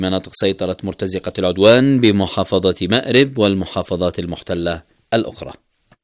مناطق سيطرة مرتزقة العدوان بمحافظة مأرب والمحافظات المحتلة الأخرى.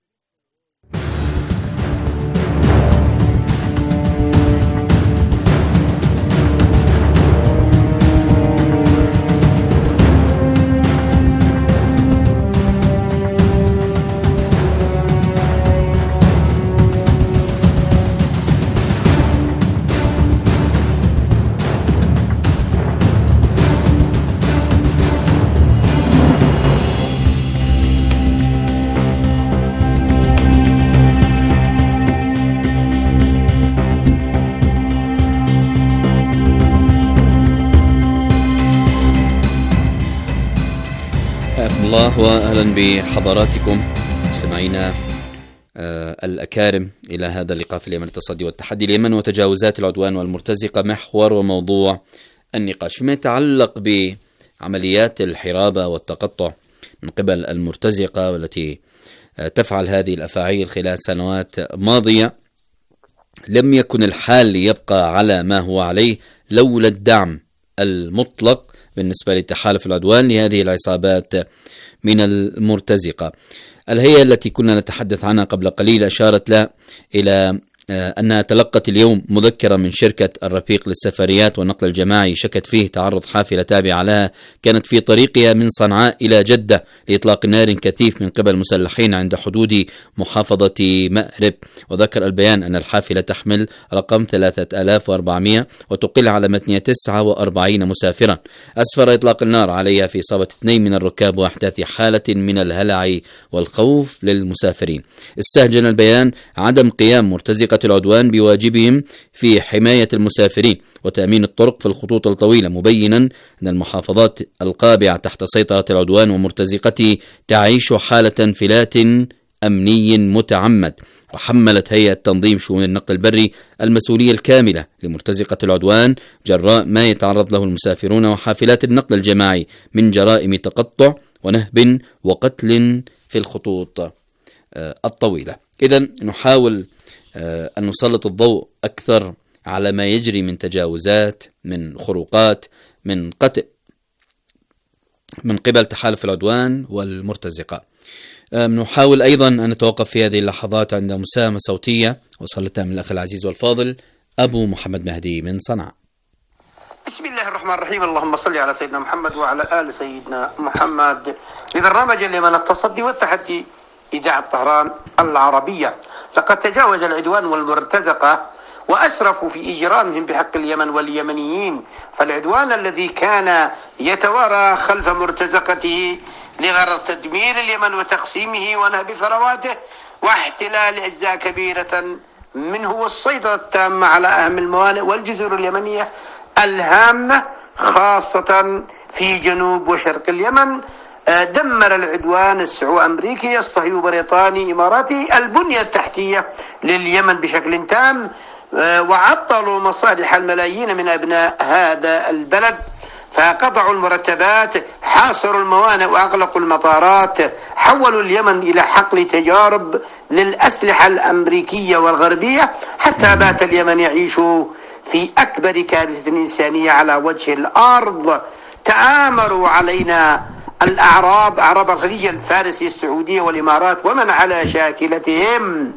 الله وأهلا بحضراتكم مستمعينا الأكارم إلى هذا اللقاء في اليمن التصدي والتحدي. اليمن وتجاوزات العدوان والمرتزقة محور وموضوع النقاش فيما يتعلق بعمليات الحرابة والتقطع من قبل المرتزقة والتي تفعل هذه الأفاعيل خلال سنوات ماضية. لم يكن الحال ليبقى على ما هو عليه لولا الدعم المطلق بالنسبة لتحالف العدوان لهذه العصابات من المرتزقة. الهيئة التي كنا نتحدث عنها قبل قليل أشارت إلى أنها تلقت اليوم مذكرة من شركة الرفيق للسفريات والنقل الجماعي شكت فيه تعرض حافلة تابعة لها كانت في طريقها من صنعاء إلى جدة لإطلاق نار كثيف من قبل مسلحين عند حدود محافظة مأرب. وذكر البيان أن الحافلة تحمل رقم 3400 وتقل على متنها 49 مسافرا. أسفر إطلاق النار عليها في إصابة 2 من الركاب وإحداث حالة من الهلع والخوف للمسافرين. استهجن البيان عدم قيام مرتزقة العدوان بواجبهم في حماية المسافرين وتأمين الطرق في الخطوط الطويلة، مبينا أن المحافظات القابعة تحت سيطرة العدوان ومرتزقته تعيش حالة انفلات أمني متعمد. وحملت هيئة تنظيم شؤون النقل البري المسؤولية الكاملة لمرتزقة العدوان جراء ما يتعرض له المسافرون وحافلات النقل الجماعي من جرائم تقطع ونهب وقتل في الخطوط الطويلة. إذن نحاول أن نسلط الضوء أكثر على ما يجري من تجاوزات، من خروقات، من قتل من قبل تحالف العدوان والمرتزقة. نحاول أيضا أن نتوقف في هذه اللحظات عند مساهمة صوتية وصلتها من الأخ العزيز والفاضل أبو محمد مهدي من صنعاء. بسم الله الرحمن الرحيم. اللهم صل على سيدنا محمد وعلى آل سيدنا محمد. لبرنامج اليمن التصدي والتحدي إذاعة طهران العربية. لقد تجاوز العدوان والمرتزقة وأسرفوا في إجرامهم بحق اليمن واليمنيين، فالعدوان الذي كان يتوارى خلف مرتزقته لغرض تدمير اليمن وتقسيمه ونهب ثرواته واحتلال أجزاء كبيرة منه والسيطرة التامة على أهم الموانئ والجزر اليمنية الهامة خاصة في جنوب وشرق اليمن. دمر العدوان السعو أمريكي الصهيوني بريطاني إماراتي البنية التحتية لليمن بشكل تام، وعطلوا مصالح الملايين من أبناء هذا البلد، فقطعوا المرتبات، حاصروا الموانئ وأغلقوا المطارات، حولوا اليمن إلى حقل تجارب للأسلحة الأمريكية والغربية، حتى بات اليمن يعيش في أكبر كارثة إنسانية على وجه الأرض. تآمروا علينا الأعراب، أعراب الخليج الفارسي السعودية والإمارات ومن على شاكلتهم،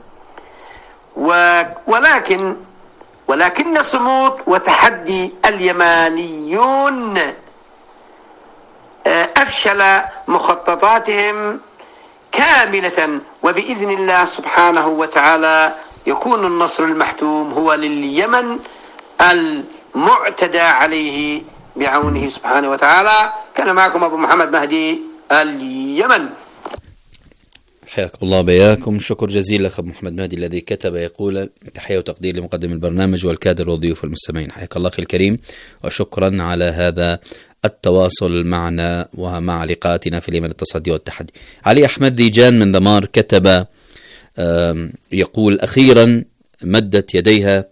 ولكن صمود وتحدي اليمانيون أفشل مخططاتهم كاملة، وبإذن الله سبحانه وتعالى يكون النصر المحتوم هو لليمن المعتدى عليه بعونه سبحانه وتعالى. كان معكم أبو محمد مهدي اليمن. حياكم الله بياكم. شكر جزيل لأخ محمد مهدي الذي كتب يقول تحية وتقدير لمقدم البرنامج والكادر والضيوف والمستمعين. حياك الله أخي الكريم وشكرا على هذا التواصل معنا ومع لقاءاتنا في اليمن التصدي والتحدي. علي أحمد ديجان من دمار كتب يقول أخيرا مدت يديها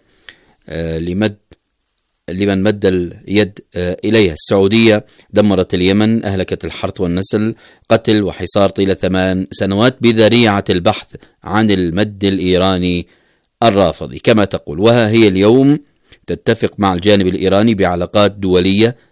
لمن مد اليد إليها. السعودية دمرت اليمن، أهلكت الحرث والنسل، قتل وحصار طيلة 8 سنوات بذريعة البحث عن المد الإيراني الرافضي كما تقول، وها هي اليوم تتفق مع الجانب الإيراني بعلاقات دولية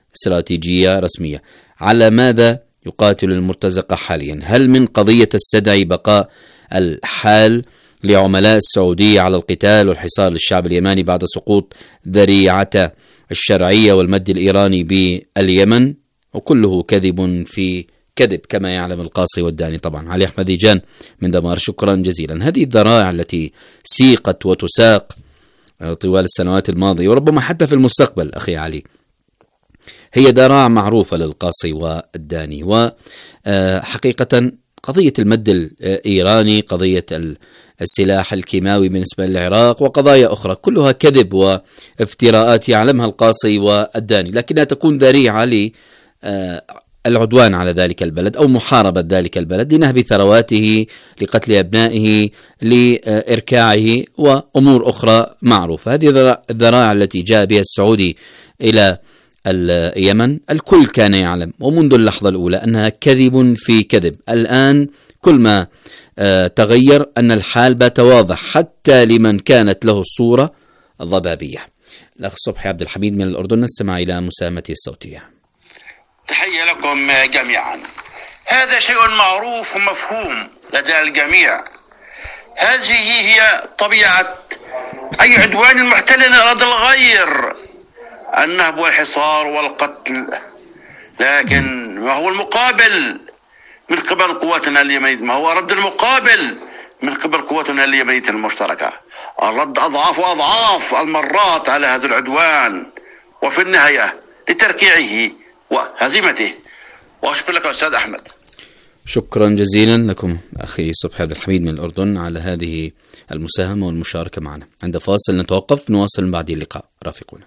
استراتيجية رسمية. على ماذا يقاتل المرتزقة حاليا؟ هل من قضية تستدعي بقاء الحال لعملاء السعودية على القتال والحصار للشعب اليماني بعد سقوط ذريعة الشرعية والمد الإيراني باليمن؟ وكله كذب في كذب كما يعلم القاصي والداني. طبعا علي أحمديجان من دمار، شكرا جزيلا. هذه الذرائع التي سيقت وتساق طوال السنوات الماضية وربما حتى في المستقبل أخي علي هي ذرائع معروفة للقاصي والداني. وحقيقة قضية المد الإيراني، قضية السلاح الكيماوي بالنسبة للعراق، وقضايا أخرى كلها كذب وافتراءات يعلمها القاصي والداني، لكنها تكون ذريعة للعدوان على ذلك البلد أو محاربة ذلك البلد، لنهب ثرواته، لقتل أبنائه، لإركاعه وأمور أخرى معروفة. هذه الذرائع التي جاء بها السعودي إلى اليمن الكل كان يعلم ومنذ اللحظة الأولى أنها كذب في كذب. الآن كل ما تغير أن الحال بات واضح حتى لمن كانت له الصورة الضبابية. الأخ صبحي عبد الحميد من الأردن، نستمع إلى مساهمته الصوتية. تحية لكم جميعا. هذا شيء معروف ومفهوم لدى الجميع. هذه هي طبيعة أي عدوان محتل أراد الغير، النهب والحصار والقتل. لكن ما هو المقابل من قبل قواتنا اليمنية؟ ما هو رد المقابل من قبل قواتنا اليمنية المشتركة؟ الرد أضعاف وأضعاف المرات على هذا العدوان، وفي النهاية لتركيعه وهزيمته. وأشكر لك أستاذ أحمد. شكرا جزيلا لكم أخي صبحي عبد الحميد من الأردن على هذه المساهمة والمشاركة معنا. عند فاصل نتوقف، نواصل بعد اللقاء، رافقونا.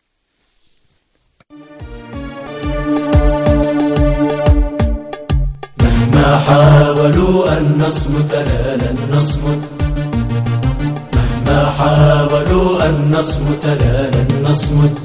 مهما حاولوا أن نصمت لا لن نصمت، مهما حاولوا أن نصمت لا لن نصمت،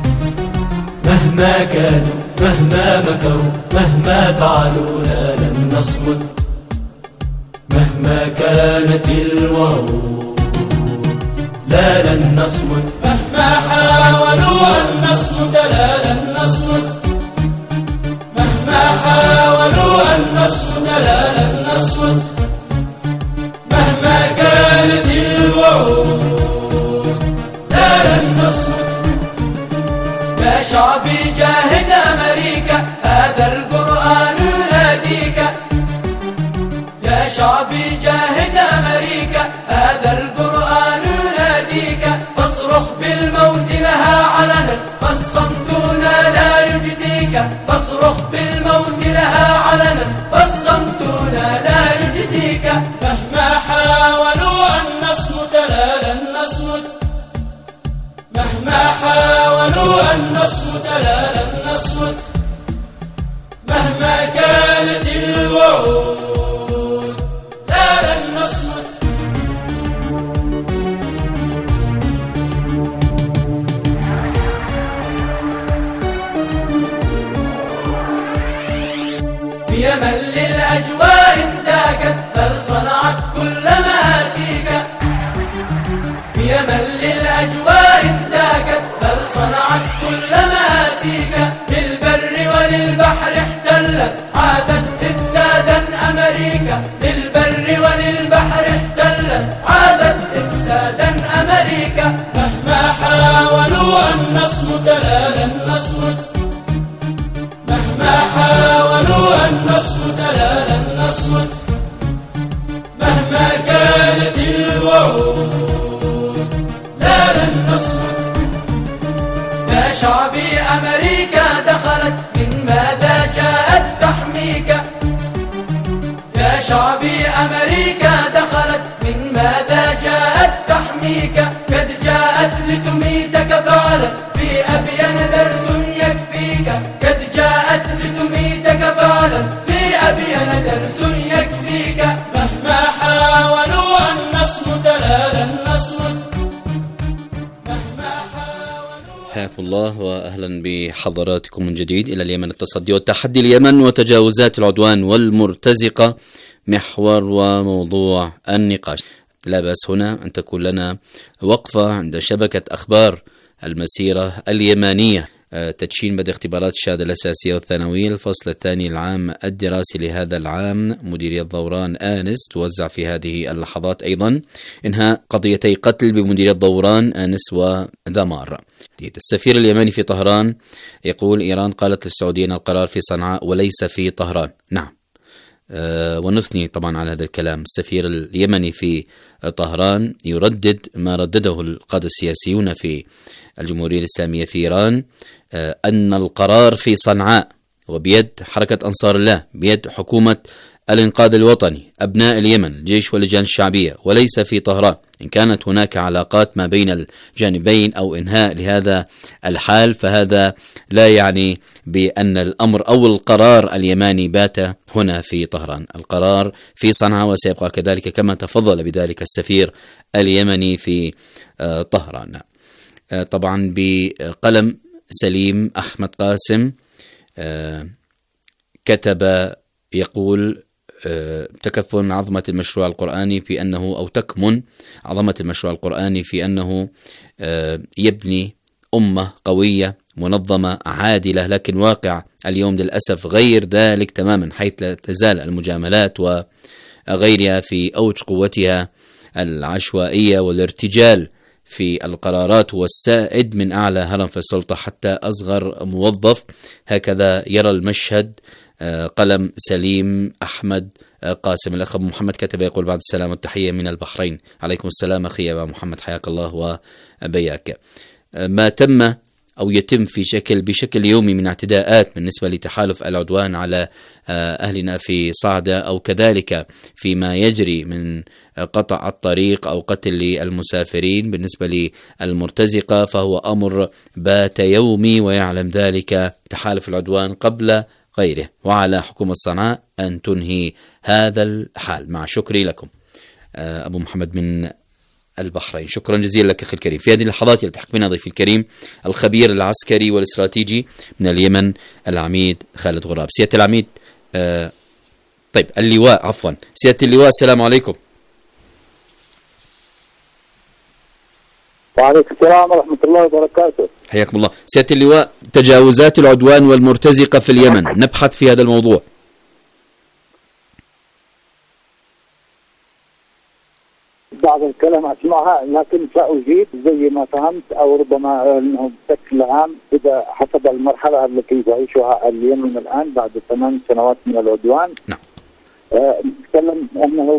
مهما كانوا مهما مكروا مهما فعلوا لا لن نصمت، مهما كانت الوعود لا لن نصمت، مهما حاولوا أن نصمت لا لن نصمت، مهما حاولوا أن نصمت لا لن نصمت، مهما كانت الوعود لا لن نصمت. يا شعبي جاهد أمريكا، هذا القرآن يناديك. يا شعبي جاهد أمريكا، هذا القرآن يناديك. فاصرخ بالموت لها علنا، فالصمت لا يجديك. فاصرخ بالموت لها علنا، فالصمت لا يجديك. مهما حاولوا أن نصمت لا لن نصمت، مهما حاولوا أن نصمت لا لن نصمت، مهما كانت الوعود لا لن نصمت. بيمن للأجواء انتاكت، بل صنعت كل مآسيك. بيمن للأجواء انتاكت، بل صنعت كل مآسيك. للبر وللبحر احتلت، عادت إفسادا أمريكا. للبر وللبحر احتلت، عادت إفسادا أمريكا. مهما حاولوا أن نصمت لا لن نصمت، مهما حاولوا أن نصمت لا لن نصمت، مهما كانت الوعود لا لن نصمت. يا شعبي أمريكا دخلت، من ماذا جاءت تحميك؟ يا شعبي أمريكا دخلت، من ماذا جاءت تحميك؟ قد جاءت لتميتك فعلا، في أبين درس يكفيك. قد جاءت لتميتك فعلا، في أبين درس يكفيك. مهما حاولوا أن نصمت لا لن نصمت، مهما حاولوا. حياكم الله وأهلا بحضراتكم من جديد إلى اليمن، التصدي والتحدي. اليمن وتجاوزات العدوان والمرتزقة محور وموضوع النقاش. لا بأس هنا أن تكون لنا وقفة عند شبكة أخبار المسيرة اليمانية تدشين بدء اختبارات الشهادة الأساسية والثانوية الفصل الثاني العام الدراسي لهذا العام. مديرية ضوران آنس توزع في هذه اللحظات أيضا إنهاء قضيتي قتل بمديرية ضوران آنس ودمار. السفير اليمني في طهران يقول إيران قالت للسعودية أن القرار في صنعاء وليس في طهران. نعم، ونثني طبعا على هذا الكلام. السفير اليمني في طهران يردد ما ردده القادة السياسيون في الجمهورية الإسلامية في إيران، أن القرار في صنعاء وبيد حركة أنصار الله، بيد حكومة الإنقاذ الوطني، أبناء اليمن، الجيش واللجان الشعبية، وليس في طهران. إن كانت هناك علاقات ما بين الجانبين أو إنهاء لهذا الحال، فهذا لا يعني بأن الأمر أو القرار اليماني بات هنا في طهران. القرار في صنعاء وسيبقى كذلك كما تفضل بذلك السفير اليمني في طهران. طبعا بقلم سليم أحمد قاسم كتب يقول: تكفل عظمة المشروع القرآني في أنه أو تكمن عظمة المشروع القرآني في أنه يبني أمة قوية منظمة عادلة، لكن واقع اليوم للأسف غير ذلك تماما، حيث لا تزال المجاملات وغيرها في أوج قوتها العشوائية والارتجال في القرارات والسائد من أعلى هرم في السلطة حتى أصغر موظف. هكذا يرى المشهد قلم سليم أحمد قاسم. الأخ أبو محمد كتب يقول: بعد السلام والتحية من البحرين. عليكم السلام أخي أبو محمد، حياك الله وبياك. ما تم أو يتم بشكل يومي من اعتداءات بالنسبة لتحالف العدوان على أهلنا في صعدة، أو كذلك فيما يجري من قطع الطريق أو قتل للمسافرين بالنسبة للمرتزقة، فهو أمر بات يومي ويعلم ذلك تحالف العدوان قبل غيره، وعلى حكومة صنعاء أن تنهي هذا الحال. مع شكري لكم أبو محمد من البحرين، شكرا جزيلا لك أخي الكريم. في هذه اللحظات يلتحق بنا ضيفي الكريم الخبير العسكري والاستراتيجي من اليمن العميد خالد غراب. سيادة العميد اللواء، عفوا سيادة اللواء، السلام عليكم. وعليكم السلام ورحمة الله وبركاته. حياكم الله. سيادة اللواء، تجاوزات العدوان والمرتزقة في اليمن، نبحث في هذا الموضوع. بعض الكلام أسمعها لكن سأجيب زي ما فهمت، أو ربما أنه بشكل عام إذا حسب المرحلة التي تعيشها اليمن الآن بعد 8 سنوات من العدوان. نعم. نتكلم أنه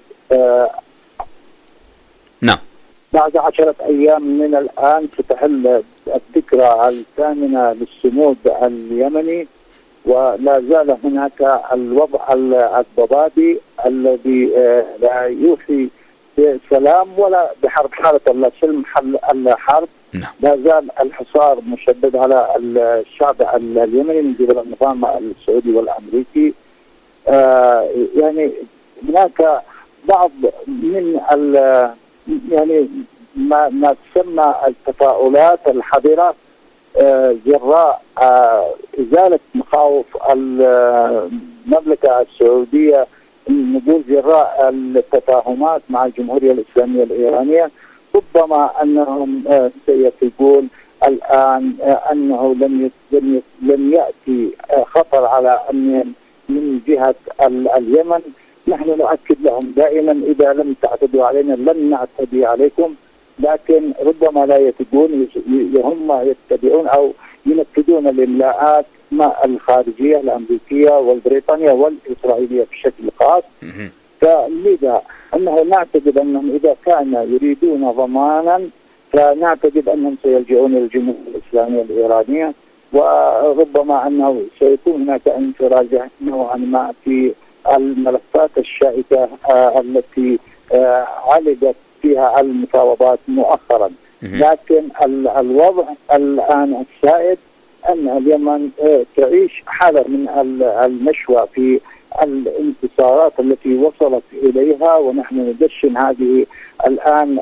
بعد 10 أيام من الآن ستحل الذكرى الثامنة للصمود اليمني، ولا زال هناك الوضع الضبابي الذي لا يوحي بسلام ولا بحرب، حالة لا سلم الحرب. لا زال الحصار مشدد على الشعب اليمني من قبل النظام السعودي والأمريكي. يعني هناك بعض من يعني ما تسمى التفاؤلات الحذرة جراء إزالة مخاوف المملكة السعودية، نقول جراء التفاهمات مع الجمهورية الإسلامية الإيرانية. ربما أنهم سيقول الآن أنه لم يأتي خطر على أمن من جهة اليمن. نحن نؤكد لهم دائما: إذا لم تعتدوا علينا لن نعتدي عليكم، لكن ربما لا يتقون، هم يتبعون أو ينفذون الإملاءات مع الخارجية الأمريكية والبريطانية والإسرائيلية بشكل خاص. فلذا أنه نعتقد أنهم إذا كانوا يريدون ضمانا فنعتقد أنهم سيلجؤون إلى الجمهورية الإسلامية الإيرانية، وربما أنه سيكون هناك انفراج نوعا ما في الملفات الشائكة التي علقت فيها المفاوضات مؤخرا. لكن الوضع الآن السائد أن اليمن تعيش حالة من النشوة في الانتصارات التي وصلت إليها، ونحن ندشن هذه الآن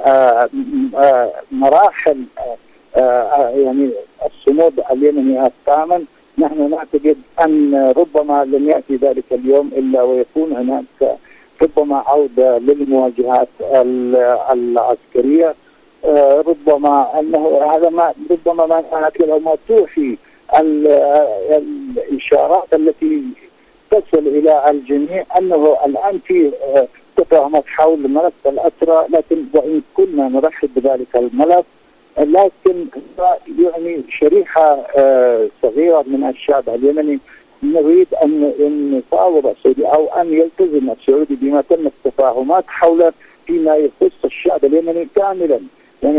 مراحل يعني الصمود اليمني الثامن. نحن نعتقد أن ربما لن يأتي ذلك اليوم إلا ويكون هناك ربما عودة للمواجهات العسكرية. ربما أنه هذا ما ربما ما كانت له ما توحي الإشارات التي تصل إلى الجميع أنه الآن في تفاهمات حول ملف الأسرى، لكن وإن كنا نرحب بذلك الملف لكن يعني شريحة صغيرة من الشعب اليمني نريد أن يفاوض السعودي أو أن يلتزم السعودي بما تم التفاهمات حول فيما يخص الشعب اليمني كاملا، يعني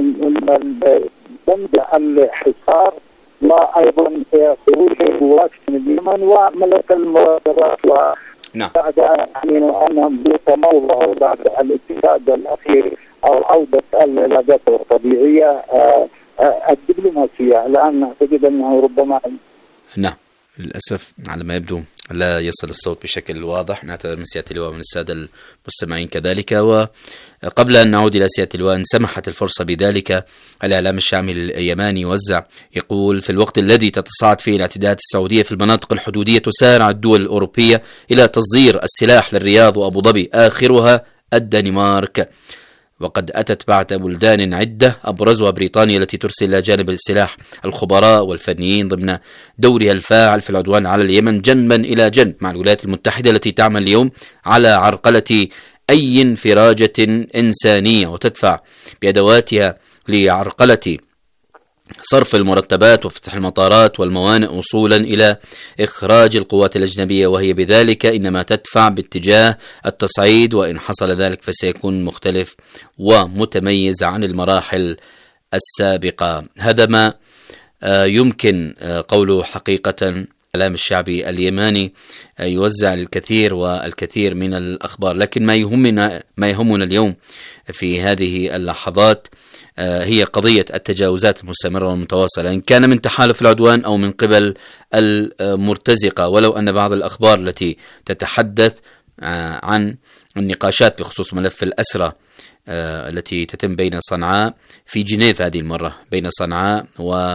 بند الحصار وأيضا خروج القوات من اليمن وملف المبادرات بعد أنهم يتموضعوا بعد الاتفاق الأخير أو عودة العلاقات الطبيعية الدبلوماسية. الآن نعتقد أنه ربما نعم للأسف على ما يبدو لا يصل الصوت بشكل واضح. نعتذر من سيادة اللواء ومن السادة المستمعين كذلك. وقبل أن نعود إلى سيادة اللواء، إن سمحت الفرصة بذلك، الإعلام الشامي اليماني يوزع يقول: في الوقت الذي تتصاعد فيه الاعتداءات السعودية في المناطق الحدودية تسارع الدول الأوروبية إلى تصدير السلاح للرياض وأبو ظبي آخرها الدنمارك، وقد أتت بعد بلدان عدة أبرزها بريطانيا التي ترسل إلى جانب السلاح الخبراء والفنيين ضمن دورها الفاعل في العدوان على اليمن جنبا إلى جنب مع الولايات المتحدة التي تعمل اليوم على عرقلة أي انفراجة إنسانية وتدفع بأدواتها لعرقلة صرف المرتبات وفتح المطارات والموانئ وصولا إلى إخراج القوات الأجنبية، وهي بذلك إنما تدفع باتجاه التصعيد، وإن حصل ذلك فسيكون مختلف ومتميز عن المراحل السابقة. هذا ما يمكن قوله حقيقة. الإعلام الشعبي اليماني يوزع الكثير والكثير من الأخبار، لكن ما يهمنا اليوم في هذه اللحظات هي قضية التجاوزات المستمرة والمتواصلة، إن كان من تحالف العدوان أو من قبل المرتزقة. ولو أن بعض الأخبار التي تتحدث عن النقاشات بخصوص ملف الأسرى التي تتم بين صنعاء في جنيف هذه المرة، بين صنعاء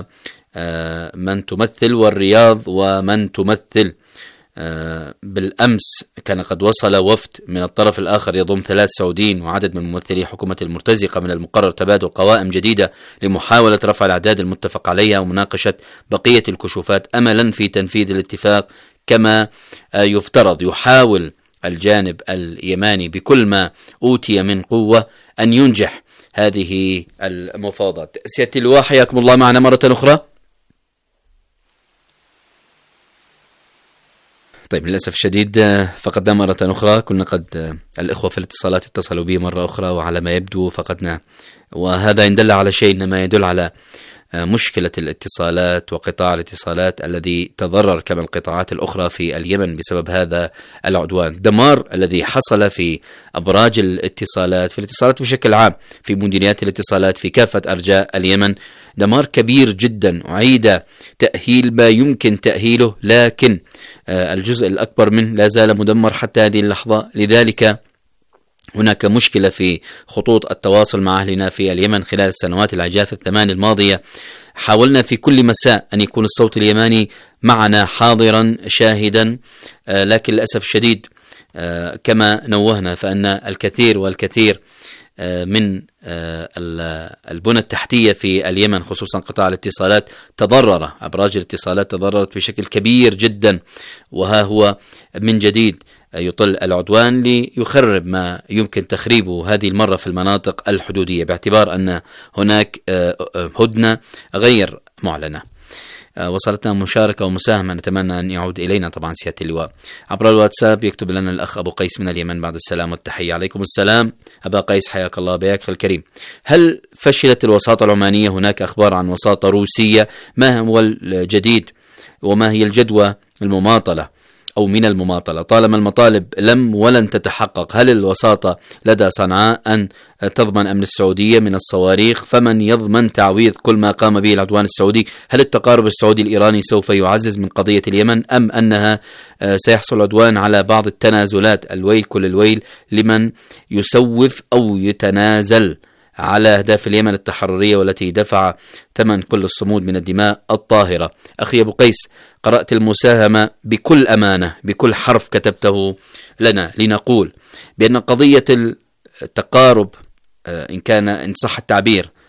ومن تمثل والرياض ومن تمثل. بالأمس كان قد وصل وفد من الطرف الآخر يضم 3 سعوديين وعدد من ممثلي حكومة المرتزقة من المقرر تبادل قوائم جديدة لمحاولة رفع الأعداد المتفق عليها ومناقشة بقية الكشوفات أملا في تنفيذ الاتفاق كما يفترض. يحاول الجانب اليماني بكل ما أوتي من قوة أن ينجح هذه المفاوضات. سيادة اللواء حياكم الله معنا مرة أخرى. طيب للأسف الشديد فقدنا مرة أخرى. كنا قد الإخوة في الاتصالات اتصلوا به مرة أخرى وعلى ما يبدو فقدنا، وهذا إن دل على شيء إنما يدل على مشكلة الاتصالات وقطاع الاتصالات الذي تضرر كما القطاعات الأخرى في اليمن بسبب هذا العدوان. دمار الذي حصل في أبراج الاتصالات، في الاتصالات بشكل عام، في مديريات الاتصالات في كافة أرجاء اليمن، دمار كبير جدا. أعيد تأهيل ما يمكن تأهيله، لكن الجزء الأكبر منه لا زال مدمر حتى هذه اللحظة. لذلك هناك مشكلة في خطوط التواصل مع أهلنا في اليمن. خلال السنوات العجاف 8 الماضية حاولنا في كل مساء أن يكون الصوت اليماني معنا حاضرا شاهدا، لكن للأسف الشديد كما نوهنا فأن الكثير والكثير من البنى التحتية في اليمن خصوصا قطاع الاتصالات تضرر، أبراج الاتصالات تضررت بشكل كبير جدا. وها هو من جديد يطل العدوان ليخرب ما يمكن تخريبه هذه المرة في المناطق الحدودية، باعتبار أن هناك هدنة غير معلنة. وصلتنا مشاركة ومساهمة نتمنى أن يعود إلينا طبعا سيادة اللواء عبر الواتساب. يكتب لنا الأخ أبو قيس من اليمن بعد السلام والتحية. عليكم السلام أبا قيس، حياك الله بياك الكريم. هل فشلت الوساطة العمانية؟ هناك أخبار عن وساطة روسية، ما هو الجديد وما هي الجدوى المماطلة أو من المماطلة طالما المطالب لم ولن تتحقق؟ هل الوساطة لدى صنعاء أن تضمن أمن السعودية من الصواريخ؟ فمن يضمن تعويض كل ما قام به العدوان السعودي؟ هل التقارب السعودي الإيراني سوف يعزز من قضية اليمن، أم أنها سيحصل العدوان على بعض التنازلات؟ الويل كل الويل لمن يسوف أو يتنازل على أهداف اليمن التحررية والتي دفع ثمن كل الصمود من الدماء الطاهرة. أخي أبو قيس، قرأت المساهمة بكل أمانة، بكل حرف كتبته لنا، لنقول بأن قضية التقارب إن صح التعبير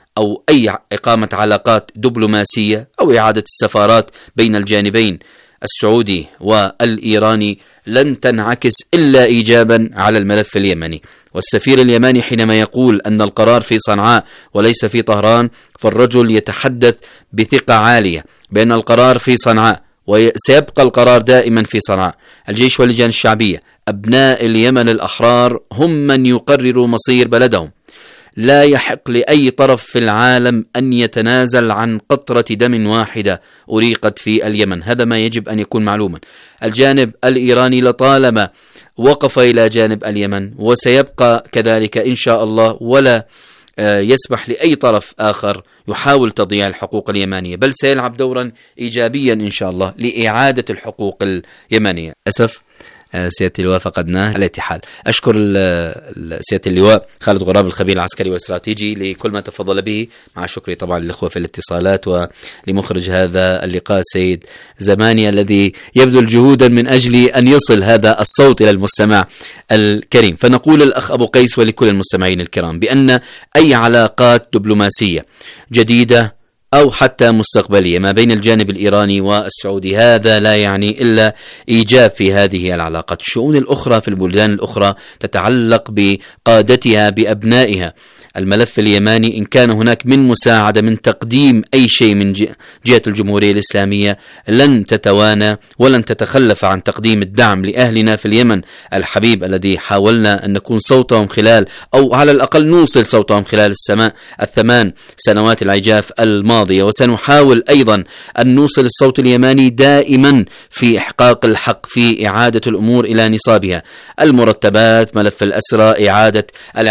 أو أي إقامة علاقات دبلوماسية أو إعادة السفارات بين الجانبين السعودي والإيراني لن تنعكس إلا إيجابا على الملف اليمني. والسفير اليماني حينما يقول أن القرار في صنعاء وليس في طهران، فالرجل يتحدث بثقة عالية بأن القرار في صنعاء وسيبقى القرار دائما في صنعاء. الجيش واللجان الشعبية أبناء اليمن الأحرار هم من يقرروا مصير بلدهم. لا يحق لأي طرف في العالم أن يتنازل عن قطرة دم واحدة أريقت في اليمن. هذا ما يجب أن يكون معلوما. الجانب الإيراني لطالما وقف إلى جانب اليمن وسيبقى كذلك إن شاء الله، ولا يسمح لأي طرف آخر يحاول تضييع الحقوق اليمنية، بل سيلعب دورا إيجابيا إن شاء الله لإعادة الحقوق اليمنية. أسف سيادة اللواء فقدناه على الاتحاد. أشكر سيادة اللواء خالد غراب الخبير العسكري والاستراتيجي لكل ما تفضل به، مع شكري طبعا للأخوة في الاتصالات ولمخرج هذا اللقاء سيد زماني الذي يبذل جهودا من أجل أن يصل هذا الصوت إلى المستمع الكريم. فنقول الأخ أبو قيس ولكل المستمعين الكرام بأن أي علاقات دبلوماسية جديدة أو حتى مستقبلية ما بين الجانب الإيراني والسعودي هذا لا يعني إلا إيجاب في هذه العلاقات. الشؤون الأخرى في البلدان الأخرى تتعلق بقادتها بأبنائها. الملف اليماني إن كان هناك من مساعدة من تقديم أي شيء من جهة الجمهورية الإسلامية لن تتوانى ولن تتخلف عن تقديم الدعم لأهلنا في اليمن الحبيب الذي حاولنا أن نكون صوتهم خلال أو على الأقل نوصل صوتهم خلال الثمان سنوات العجاف الماضية، وسنحاول أيضا أن نوصل الصوت اليماني دائما في إحقاق الحق في إعادة الأمور إلى نصابها. المرتبات، ملف الأسرى، إعادة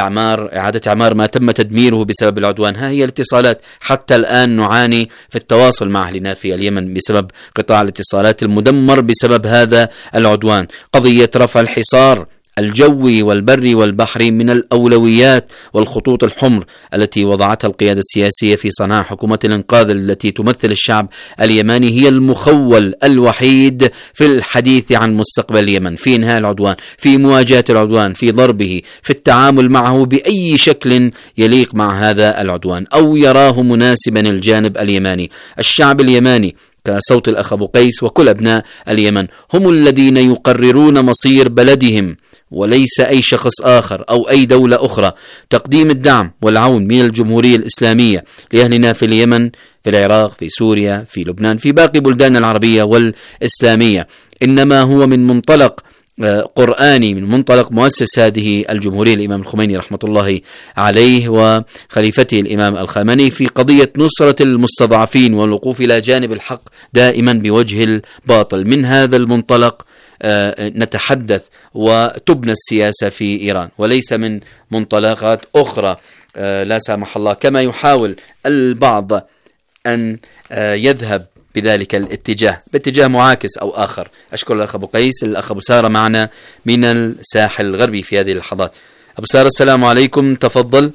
إعمار ما تم تدميره بسبب العدوان. ها هي الاتصالات. حتى الآن نعاني في التواصل مع أهلنا في اليمن بسبب قطاع الاتصالات المدمر بسبب هذا العدوان. قضية رفع الحصار الجوي والبري والبحري من الأولويات والخطوط الحمر التي وضعتها القيادة السياسية في صنعاء. حكومة الإنقاذ التي تمثل الشعب اليماني هي المخول الوحيد في الحديث عن مستقبل اليمن، في إنهاء العدوان، في مواجهة العدوان، في ضربه، في التعامل معه بأي شكل يليق مع هذا العدوان أو يراه مناسبا الجانب اليماني. الشعب اليماني كصوت الأخ أبو قيس وكل أبناء اليمن هم الذين يقررون مصير بلدهم وليس أي شخص آخر أو أي دولة أخرى. تقديم الدعم والعون من الجمهورية الإسلامية لأهلنا في اليمن، في العراق، في سوريا، في لبنان، في باقي بلدان العربية والإسلامية إنما هو من منطلق قرآني، من منطلق مؤسس هذه الجمهورية الإمام الخميني رحمة الله عليه وخليفته الإمام الخامنئي في قضية نصرة المستضعفين والوقوف إلى جانب الحق دائما بوجه الباطل. من هذا المنطلق نتحدث وتبنى السياسة في إيران وليس من منطلقات أخرى لا سامح الله كما يحاول البعض أن يذهب بذلك باتجاه معاكس أو آخر. أشكر الأخ أبو قيس. الأخ أبو سارة معنا من الساحل الغربي في هذه اللحظات. أبو سارة السلام عليكم، تفضل.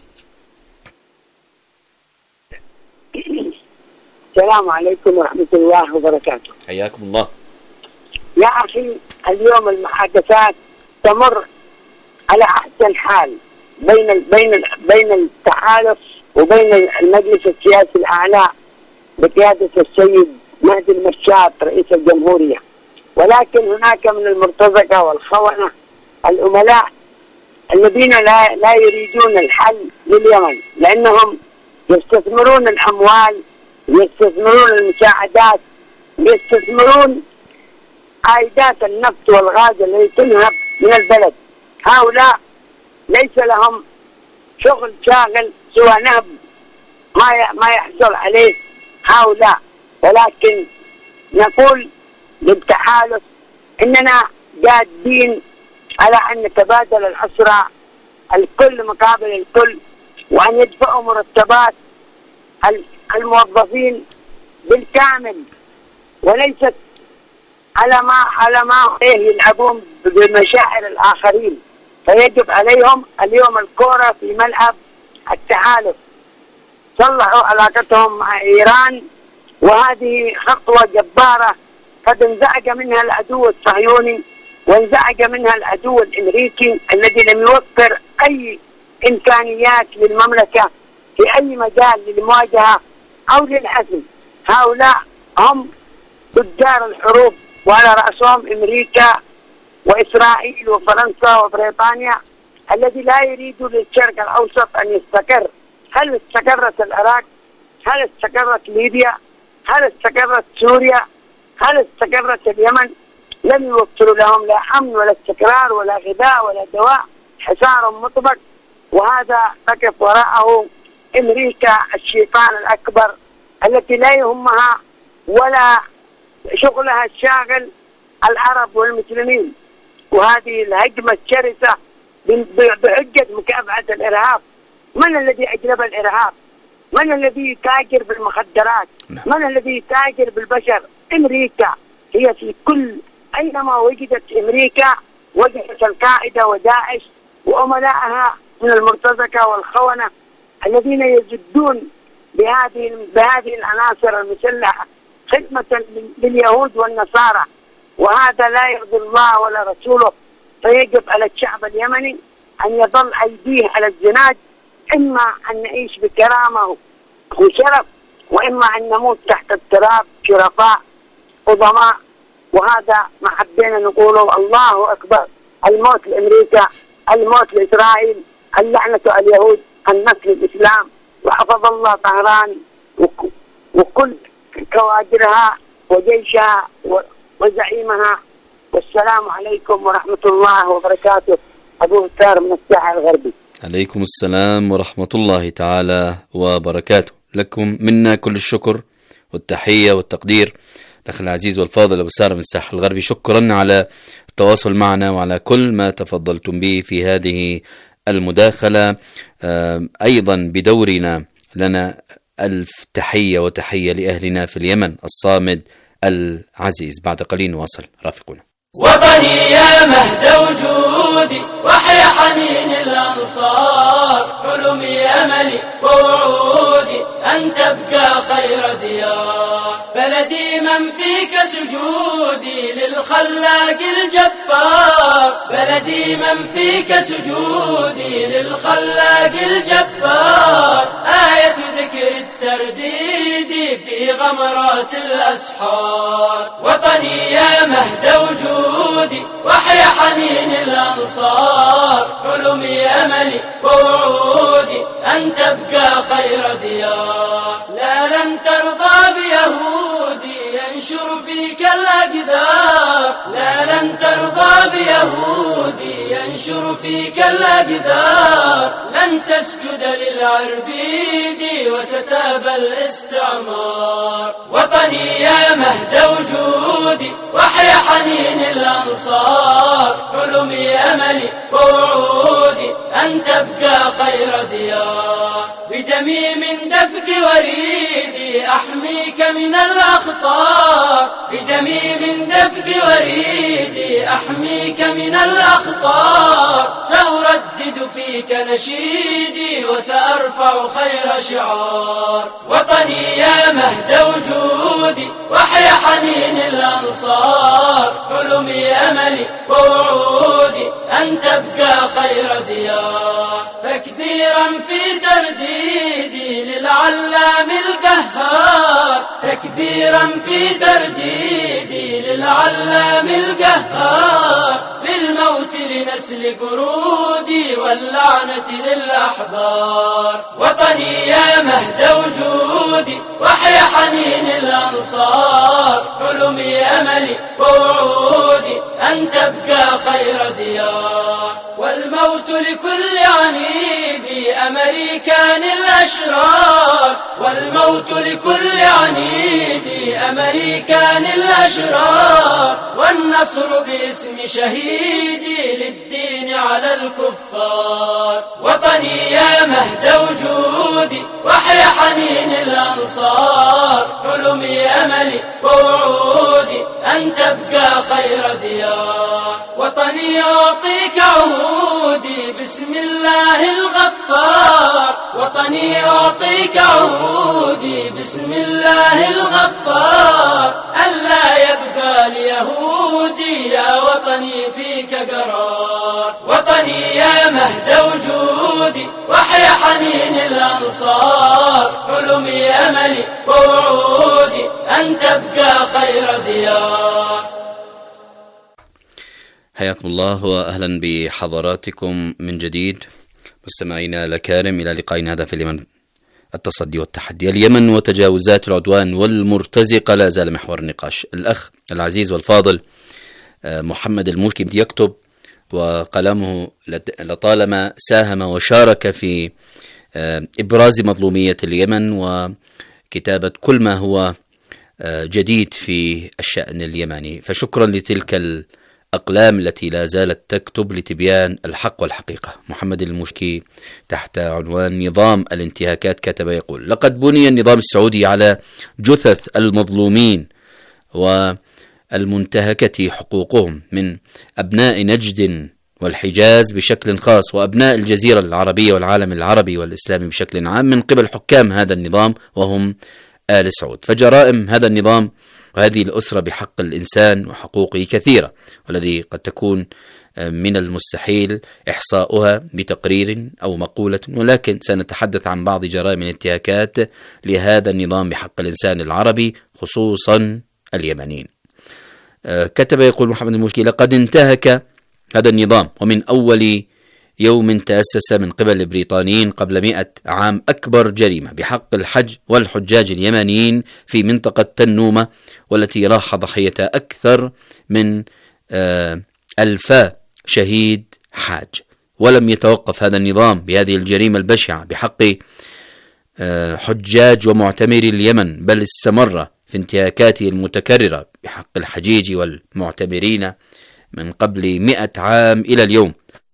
السلام عليكم ورحمة الله وبركاته. حياكم الله. يا أخي اليوم المحادثات تمر على أحسن حال بين التحالف وبين المجلس السياسي الأعلى بقيادة السيد مهدي المشاط رئيس الجمهورية، ولكن هناك من المرتزقة والخونة الأملاء الذين لا يريدون الحل لليمن، لأنهم يستثمرون الأموال، يستثمرون المساعدات، يستثمرون عائدات النفط والغاز التي تنهب من البلد. هؤلاء ليس لهم شغل شاغل سوى نهب ما يحصل عليه هؤلاء، ولكن نقول للتحالف إننا جادين على أن نتبادل الأسرى الكل مقابل الكل، وأن يدفعوا مرتبات الموظفين بالكامل، وليست على ما يلعبون بمشاعر الآخرين. فيجب عليهم اليوم الكرة في ملعب التحالف. صلحوا علاقتهم مع إيران، وهذه خطوة جبارة قد انزعج منها العدو الصهيوني وانزعج منها العدو الأمريكي الذي لم يوفر أي إمكانيات للمملكة في أي مجال للمواجهة أو للحسم. هؤلاء هم تجار الحروب، وعلى رأسهم أمريكا وإسرائيل وفرنسا وبريطانيا، الذي لا يريد للشرق الأوسط أن يستقر. هل استقرت العراق؟ هل استقرت ليبيا؟ هل استقرت سوريا؟ هل استقرت اليمن؟ لم يوفروا لهم لا أمن ولا استقرار ولا غذاء ولا دواء، حصار مطبق. وهذا تقف وراءه أمريكا الشيطان الأكبر التي لا يهمها ولا شغلها الشاغل العرب والمسلمين. وهذه الهجمة الشرسة بحجة مكافحة الإرهاب. من الذي أجلب الإرهاب؟ من الذي يتاجر بالمخدرات؟ من الذي يتاجر بالبشر؟ أمريكا. هي في كل أينما وجدت أمريكا وجدت القاعدة وداعش وأملاءها من المرتزقة والخونة الذين يجدون بهذه العناصر المسلحة خدمة لليهود والنصارى. وهذا لا يرضي الله ولا رسوله. فيجب على الشعب اليمني أن يظل أيديه على الزناد، إما أن نعيش بكرامة وشرف، وإما أن نموت تحت التراب شرفاء عظماء. وهذا ما حبينا نقوله. الله أكبر. الموت لأمريكا، الموت لإسرائيل، اللعنة على اليهود، النصر للإسلام. وحفظ الله طهران وكل كوادرها وجيشها وزعيمها. والسلام عليكم ورحمة الله وبركاته. أبو بكر من الساحل الغربي. عليكم السلام ورحمة الله تعالى وبركاته. لكم منا كل الشكر والتحية والتقدير. الأخ العزيز والفاضل أبو سارة من الساحل الغربي، شكرا على التواصل معنا وعلى كل ما تفضلتم به في هذه المداخلة. أيضا بدورنا لنا ألف تحية وتحية لأهلنا في اليمن الصامد العزيز. بعد قليل نواصل، رافقونا. وطني يا مهد وجودي وحي حنين الأنصار، حلمي أملي ووعودي أن تبقى خير ديار، بلدي من فيك سجودي للخلاق الجبار، بلدي من فيك سجودي للخلاق الجبار، آية ذكر الترديد في غمرات الأسحار. وطني يا مهد وجودي وحي حنين الأنصار، حلمي أملي ووعودي أن تبقى خير ديار، لا لن ترضى بيهودي ينشر فيك الأقدار، لا لن ترضى بيهودي ينشر فيك الأقدار، لن تسجد للعربيد وستابى الاستعمار. وطني يا مهد وجودي وحي حنين الأنصار، حلمي أملي ووعودي أن تبقى خير ديار، بدمي من دفق وريدي أحميك من الأخطار، بدمي من دفق وريدي أحميك من الأخطار، سأردد فيك نشيدي وسأرفع خير شعار. وطني يا مهد وجودي وحي حنين الأنصار، حلمي أملي ووعودي أن تبقى خير ديار، تكبيرا في ترديدي للعلام القهار، تكبيرا في ترديدي للعلام القهار، بالموت لنسل قرودي واللعنة للأحبار. وطني يا مهد وجودي وحي حنين الأنصار، حلمي أملي ووعودي أن تبقى خير ديار، والموت لكل عنيد أمريكان الأشرار، والموت لكل عنيد أمريكان الأشرار، والنصر باسم شهيدي للدين على الكفار. وطني يا مهد وجودي وحي حنين الأنصار، حلمي أملي ووعودي أن تبقى خير ديار، وطني أعطيك عهودي بسم الله الغفار، وطني أعطيك عهودي بسم الله الغفار، ألا يبقى ليهودي يا وطني فيك قرار. وطني يا مهد وجودي وعودي وحيا حنين الأنصار، حلمي أملي ووعودي أن تبقى خير ديار. حياكم الله وأهلا بحضراتكم من جديد مستمعينا الأكارم إلى لقائنا هذا في اليمن التصدي والتحدي. اليمن وتجاوزات العدوان والمرتزقة لا زال محور النقاش. الأخ العزيز والفاضل محمد الموشكي يكتب، وقلمه لطالما ساهم وشارك في إبراز مظلومية اليمن وكتابة كل ما هو جديد في الشأن اليمني، فشكرا لتلك الأقلام التي لا زالت تكتب لتبيان الحق والحقيقة. محمد الموشكي تحت عنوان نظام الانتهاكات كتب يقول: لقد بني النظام السعودي على جثث المظلومين والمنتهكة حقوقهم من أبناء نجد والحجاز بشكل خاص وأبناء الجزيرة العربية والعالم العربي والإسلامي بشكل عام من قبل حكام هذا النظام وهم آل سعود. فجرائم هذا النظام وهذه الأسرة بحق الإنسان وحقوقه كثيرة، والذي قد تكون من المستحيل إحصاؤها بتقرير أو مقولة، ولكن سنتحدث عن بعض جرائم الانتهاكات لهذا النظام بحق الإنسان العربي خصوصا اليمنيين. كتب يقول محمد الموشكي: لقد انتهك هذا النظام ومن أول يوم تأسس من قبل البريطانيين قبل 100 عام أكبر جريمة بحق الحج والحجاج اليمنيين في منطقة تنومة، والتي راح ضحيتها أكثر من 1000 شهيد حاج. ولم يتوقف هذا النظام بهذه الجريمة البشعة بحق حجاج ومعتمري اليمن، بل استمر في انتهاكاته المتكررة بحق الحجيج والمعتمرين من قبل 100 عام إلى اليوم،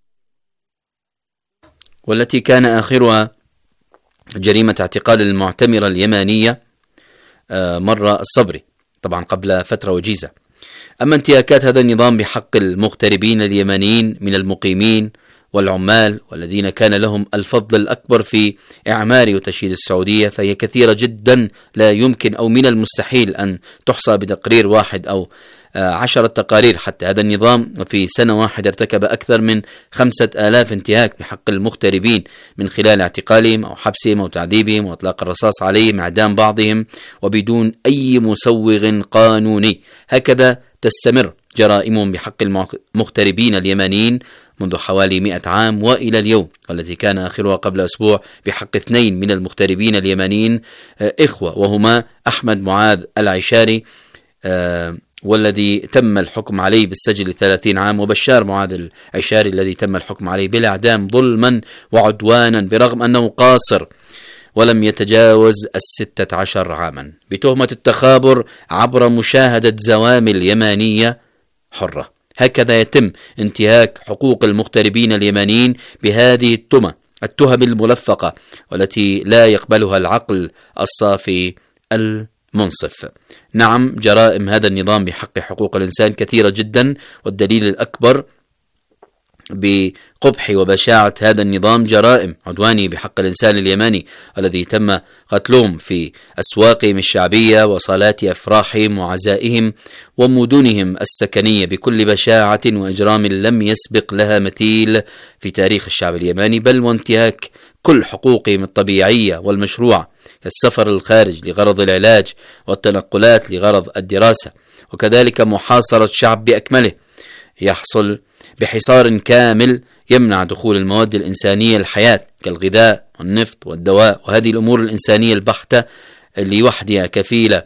والتي كان آخرها جريمة اعتقال المعتمرة اليمانية مرة الصبري، طبعا قبل فترة وجيزة. أما انتهاكات هذا النظام بحق المغتربين اليمنيين من المقيمين والعمال والذين كان لهم الفضل الأكبر في إعمار وتشييد السعودية فهي كثيرة جدا، لا يمكن أو من المستحيل أن تحصى بتقرير واحد أو 10 تقارير. حتى هذا النظام في سنة واحدة ارتكب أكثر من 5000 انتهاك بحق المغتربين من خلال اعتقالهم أو حبسهم أو تعذيبهم وإطلاق الرصاص عليهم، إعدام بعضهم وبدون أي مسوغ قانوني. هكذا تستمر جرائمهم بحق المغتربين اليمنيين منذ حوالي 100 عام وإلى اليوم، والتي كان آخرها قبل أسبوع بحق 2 من المغتربين اليمنيين إخوة، وهما أحمد معاذ العشاري والذي تم الحكم عليه بالسجن 30 عام، وبشار معاذ العشاري الذي تم الحكم عليه بالإعدام ظلما وعدوانا برغم أنه قاصر ولم يتجاوز 16 عاما بتهمة التخابر عبر مشاهدة زوامل يمانية حرة. هكذا يتم انتهاك حقوق المغتربين اليمنيين بهذه التهم الملفقة والتي لا يقبلها العقل الصافي المنصف. نعم، جرائم هذا النظام بحق حقوق الإنسان كثيرة جدا، والدليل الأكبر بقبح وبشاعة هذا النظام جرائم عدواني بحق الإنسان اليمني الذي تم قتلهم في أسواقهم الشعبية وصالات أفراحهم وعزائهم ومدنهم السكنية بكل بشاعة وإجرام لم يسبق لها مثيل في تاريخ الشعب اليمني، بل وانتهاك كل حقوقهم الطبيعية والمشروعة كالسفر للخارج لغرض العلاج والتنقلات لغرض الدراسة، وكذلك محاصرة الشعب بأكمله يحصل بحصار كامل يمنع دخول المواد الإنسانية الحياة كالغذاء والنفط والدواء، وهذه الأمور الإنسانية البحتة اللي وحدها كفيلة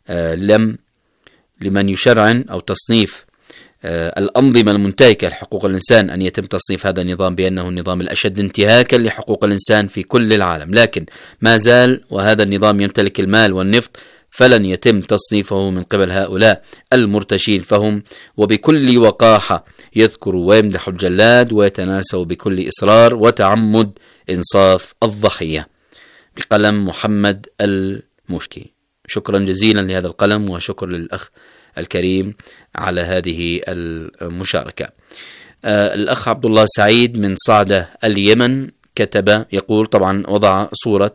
لمن يشرعن أو تصنيف الأنظمة المنتهكة لحقوق الإنسان أن يتم تصنيف هذا النظام بأنه النظام الأشد انتهاكا لحقوق الإنسان في كل العالم. لكن ما زال وهذا النظام يمتلك المال والنفط فلن يتم تصنيفه من قبل هؤلاء المرتشين، فهم وبكل وقاحة يذكر ويمدح الجلاد ويتناسوا بكل إصرار وتعمد إنصاف الضحية. بقلم محمد الموشكي. شكرا جزيلا لهذا القلم وشكر للأخ الكريم على هذه المشاركة. الأخ عبد الله سعيد من صعدة اليمن كتب يقول، طبعا وضع صورة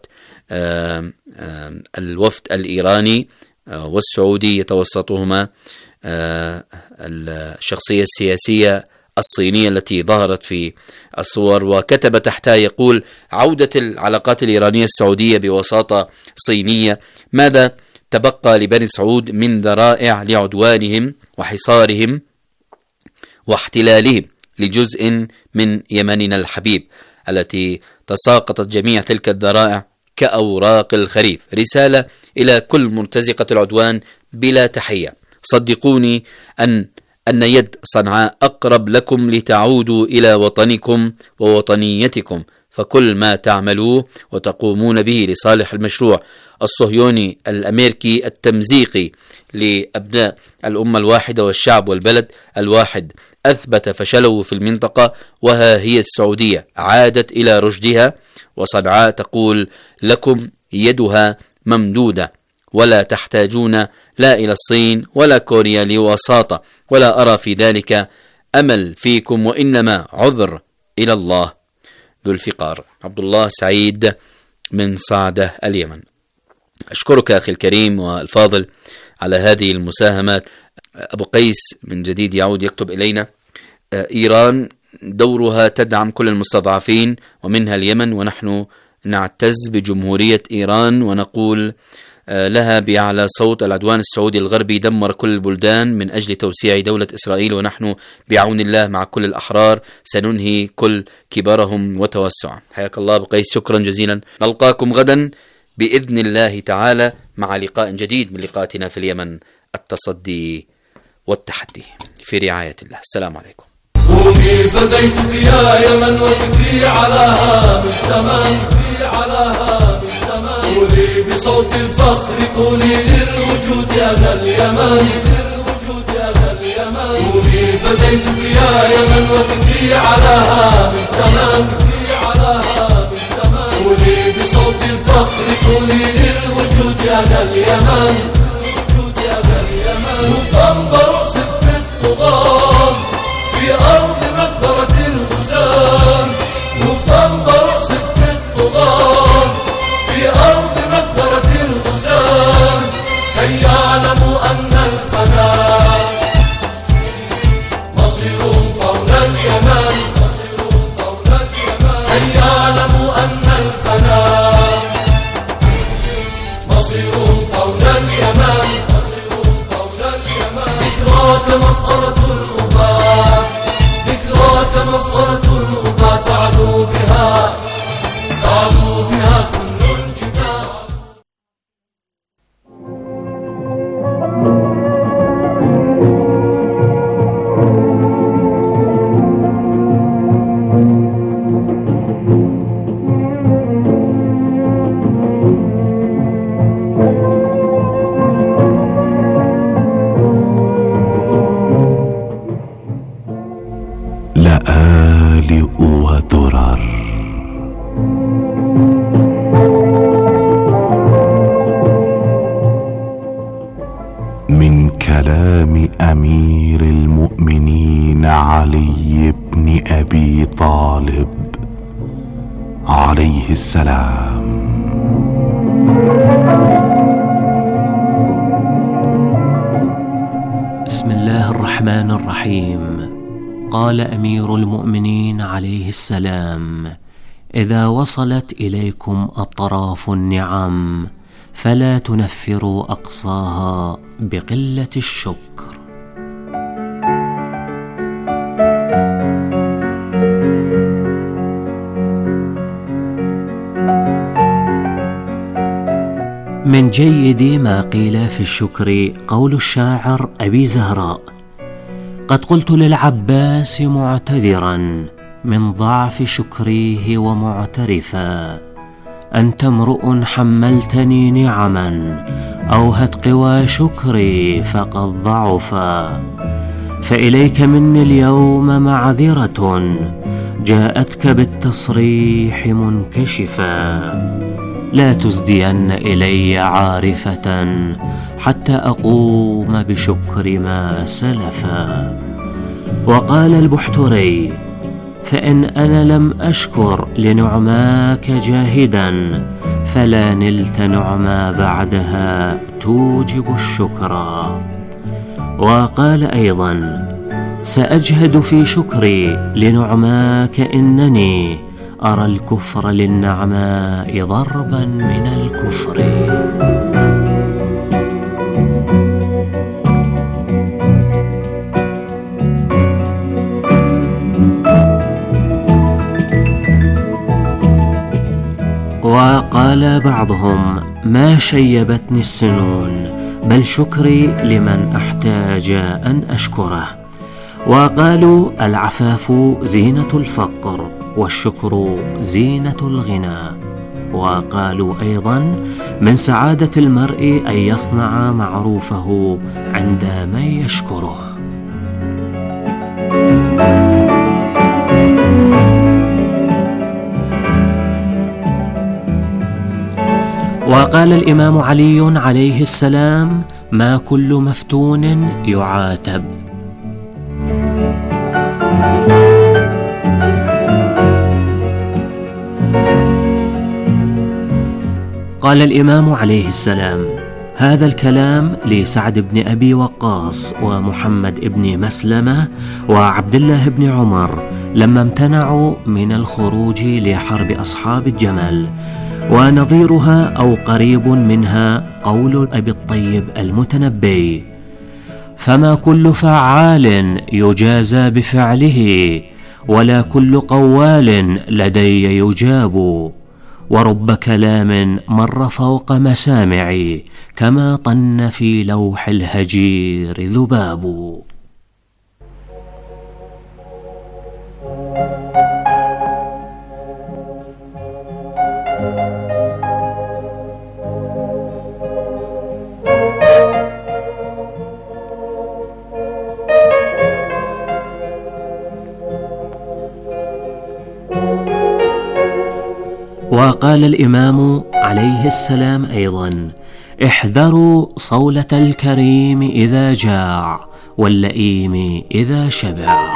الوفد الإيراني والسعودي يتوسطهما الشخصية السياسية الصينية التي ظهرت في الصور، وكتب تحتها يقول: عودة العلاقات الإيرانية السعودية بوساطة صينية، ماذا تبقى لبني سعود من ذرائع لعدوانهم وحصارهم واحتلالهم لجزء من يمننا الحبيب التي تساقطت جميع تلك الذرائع كأوراق الخريف. رسالة إلى كل مرتزقة العدوان بلا تحية: صدقوني أن يد صنعاء أقرب لكم لتعودوا إلى وطنكم ووطنيتكم، فكل ما تعملوه وتقومون به لصالح المشروع الصهيوني الأمريكي التمزيقي لأبناء الأمة الواحدة والشعب والبلد الواحد أثبت فشله في المنطقة، وها هي السعودية عادت إلى رشدها، وصنعاء تقول لكم يدها ممدودة، ولا تحتاجون لا إلى الصين ولا كوريا لوساطة، ولا أرى في ذلك أمل فيكم، وإنما عذر إلى الله ذو الفقار. عبد الله سعيد من صعدة اليمن. أشكرك أخي الكريم والفاضل على هذه المساهمات. أبو قيس من جديد يعود يكتب إلينا: إيران دورها تدعم كل المستضعفين ومنها اليمن، ونحن نعتز بجمهورية إيران ونقول لها بأعلى صوت: العدوان السعودي الغربي دمر كل البلدان من أجل توسيع دولة إسرائيل، ونحن بعون الله مع كل الأحرار سننهي كل كبارهم وتوسعهم. حياك الله أبو قيس، شكرا جزيلا. نلقاكم غدا بإذن الله تعالى مع لقاء جديد من لقاءاتنا في اليمن، التصدي والتحدي. في رعاية الله. السلام عليكم. قومي فديتك يا يمن وقفي على هام الزمان، قولي بصوت الفخر، قولي للوجود أنا اليمن، قومي فديتك يا يمن وقفي على هام الزمان، قولي بصوت الفخر، قولي للوجود أنا اليمن. نوفمبر أعصف بالطغاة في أرض مقبرة الغزاة، نوفمبر أعصف بالطغاة في أرض مقبرة الغزاة، كي يعلموا أن الفناء مصير فوق اليمن، كي يعلموا أن الفناء مصير فوق اليمن. ذكراك مفخرة الأباء، ذكراك مفخرة الأباء، تعلو بها كل الجبال. لآلئ ودرر من كلام أمير المؤمنين علي بن أبي طالب عليه السلام. بسم الله الرحمن الرحيم. قال أمير المؤمنين عليه السلام: إذا وصلت إليكم أطراف النعم فلا تنفروا أقصاها بقلة الشكر. من جيد ما قيل في الشكر قول الشاعر أبي زهراء: قد قلت للعباس معتذرا من ضعف شكريه ومعترفا: أنت امرؤ حملتني نعما أوهت قوى شكري فقد ضعفا، فإليك مني اليوم معذرة جاءتك بالتصريح منكشفا، لا تزدين إلي عارفة حتى أقوم بشكر ما سلفا. وقال البحتري: فإن أنا لم أشكر لنعماك جاهدا فلا نلت نعما بعدها توجب الشكرا. وقال أيضا: سأجهد في شكري لنعماك إنني أرى الكفر للنعماء ضربا من الكفر. وقال بعضهم ما شيبتني السنون بل شكري لمن أحتاج أن أشكره. وقالوا العفاف زينة الفقر والشكر زينة الغنى. وقالوا أيضا من سعادة المرء أن يصنع معروفه عند من يشكره. وقال الإمام علي عليه السلام ما كل مفتون يعاتب. قال الإمام عليه السلام هذا الكلام لسعد بن أبي وقاص ومحمد بن مسلمة وعبد الله بن عمر لما امتنعوا من الخروج لحرب أصحاب الجمل. ونظيرها أو قريب منها قول أبي الطيب المتنبي فما كل فعال يجازى بفعله ولا كل قوال لدي يجاب. ورب كلام مر فوق مسامعي كما طن في لوح الهجير ذباب. وقال الإمام عليه السلام أيضا احذروا صولة الكريم إذا جاع واللئيم إذا شبع.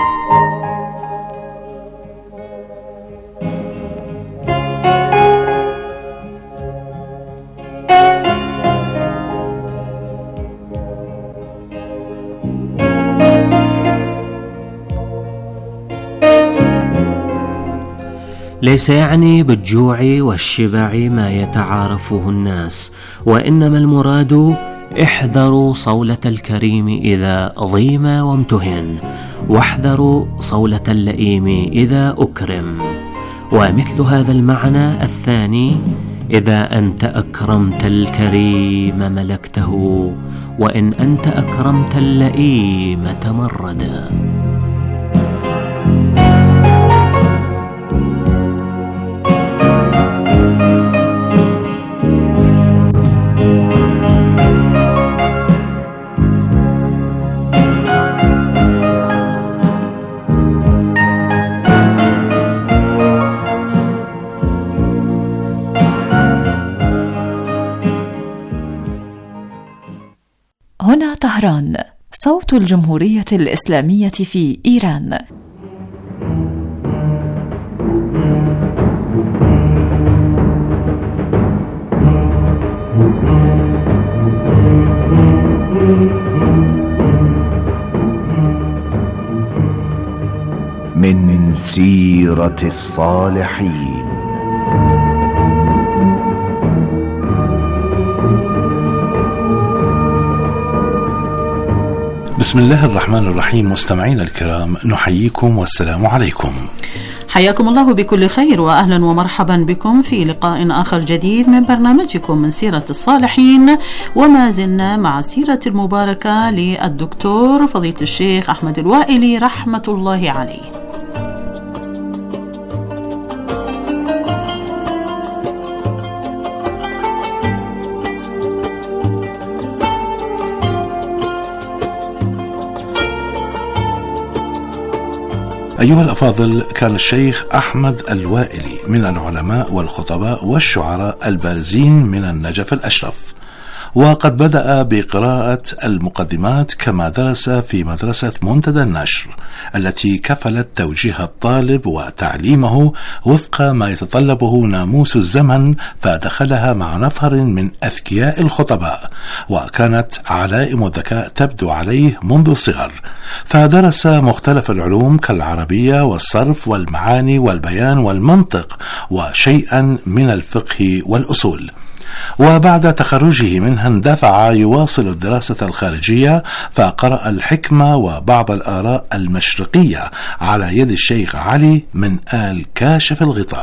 ليس يعني بالجوع والشبع ما يتعارفه الناس، وإنما المراد احذروا صولة الكريم إذا ضيم وامتهن، واحذروا صولة اللئيم إذا أكرم. ومثل هذا المعنى الثاني إذا أنت أكرمت الكريم ملكته وإن أنت أكرمت اللئيم تمردا. هنا طهران، صوت الجمهورية الإسلامية في إيران. من سيرة الصالحين. بسم الله الرحمن الرحيم. مستمعين الكرام، نحييكم والسلام عليكم. حياكم الله بكل خير، وأهلا ومرحبا بكم في لقاء آخر جديد من برنامجكم من سيرة الصالحين، وما زلنا مع السيرة المباركة للدكتور فضيلة الشيخ أحمد الوائلي رحمة الله عليه. أيها الأفاضل، كان الشيخ أحمد الوائلي من العلماء والخطباء والشعراء البارزين من النجف الأشرف، وقد بدأ بقراءة المقدمات كما درس في مدرسة منتدى النشر التي كفلت توجيه الطالب وتعليمه وفق ما يتطلبه ناموس الزمن، فدخلها مع نفر من أذكياء الخطباء، وكانت علائم الذكاء تبدو عليه منذ الصغر، فدرس مختلف العلوم كالعربية والصرف والمعاني والبيان والمنطق وشيئا من الفقه والأصول. وبعد تخرجه منها اندفع يواصل الدراسة الخارجية، فقرأ الحكمة وبعض الآراء المشرقية على يد الشيخ علي من آل كاشف الغطاء.